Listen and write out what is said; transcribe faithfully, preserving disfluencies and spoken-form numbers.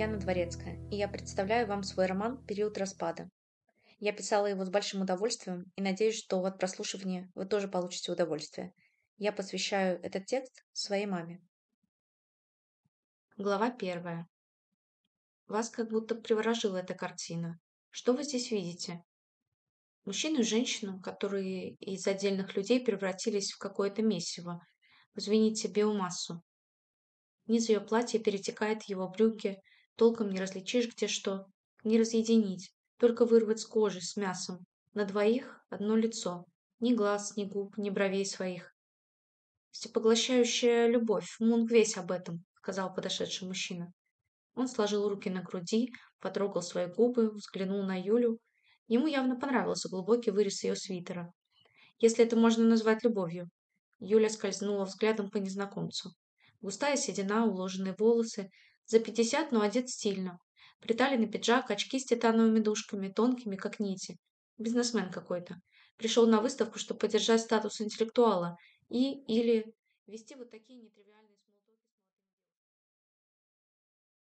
Татьяна Дворецкая, и я представляю вам свой роман «Период распада». Я писала его с большим удовольствием и надеюсь, что от прослушивания вы тоже получите удовольствие. Я посвящаю этот текст своей маме. Глава первая. Вас как будто приворожила эта картина. Что вы здесь видите? Мужчину и женщину, которые из отдельных людей превратились в какое-то месиво. Извините, биомассу. Низ ее платья перетекает в его брюки, толком не различишь, где что, не разъединить, только вырвать с кожи, с мясом. На двоих одно лицо, ни глаз, ни губ, ни бровей своих. «Всепоглощающая любовь, Мунк весь об этом», — сказал подошедший мужчина. Он сложил руки на груди, потрогал свои губы, взглянул на Юлю. Ему явно понравился глубокий вырез ее свитера. Если это можно назвать любовью. Юля скользнула взглядом по незнакомцу. Густая седина, уложенные волосы. За пятьдесят, но одет стильно. Приталенный пиджак, очки с титановыми дужками, тонкими, как нити. Бизнесмен какой-то. Пришел на выставку, чтобы поддержать статус интеллектуала и или вести вот такие нетривиальные